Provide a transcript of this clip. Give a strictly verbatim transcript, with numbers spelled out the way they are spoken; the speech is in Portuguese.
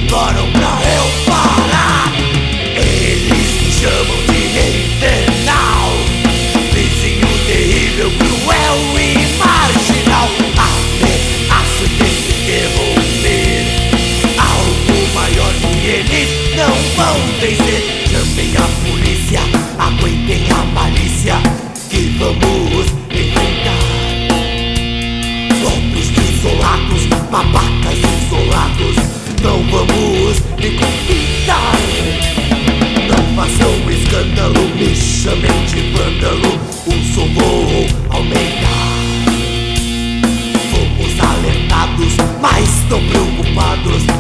demoram pra eu parar. Eles me chamam de rei infernal, vizinho terrível, cruel e marginal. Ameaço ter que interromper algo maior que eles não vão vencer. Chamem a polícia, aguentem a malícia, que vamos enfrentar. Lobos desolados, babacas isolados, não vamos me convidar. Não façam escândalo, me chamem de vândalo, o som vou aumentar. Fomos alertados, mas tão preocupados